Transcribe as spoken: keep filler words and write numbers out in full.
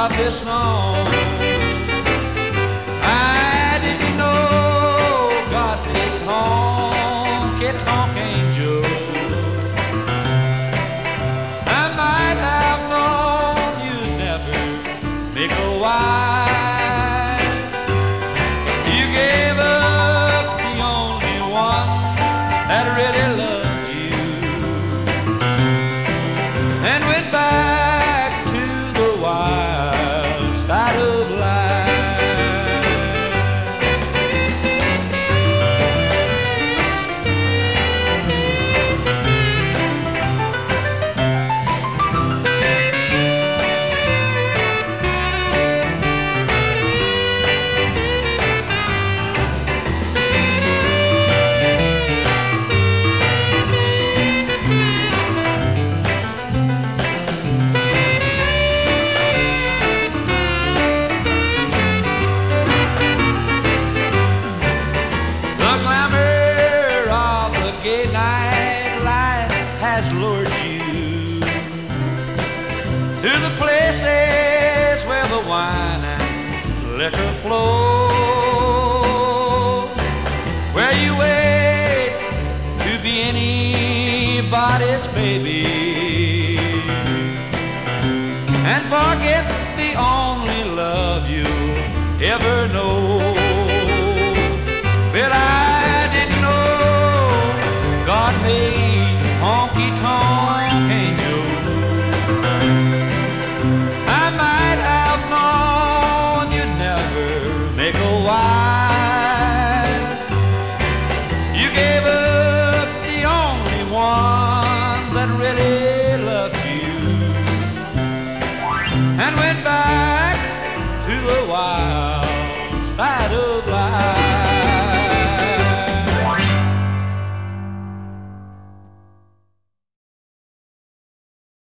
of this song. I didn't know God made honky tonk angels. I might have known you'd never make a wife. You gave up the only one that really loved you and went back to the wild side of life. Gay night life has lured you to the places where the wine and liquor flow, where you wait to be anybody's baby and forget the only love you'll ever know. But I didn't know God made honky tonk angels. I might have known you'd never make a wife. You gave up the only one that really loved you and went back to the wild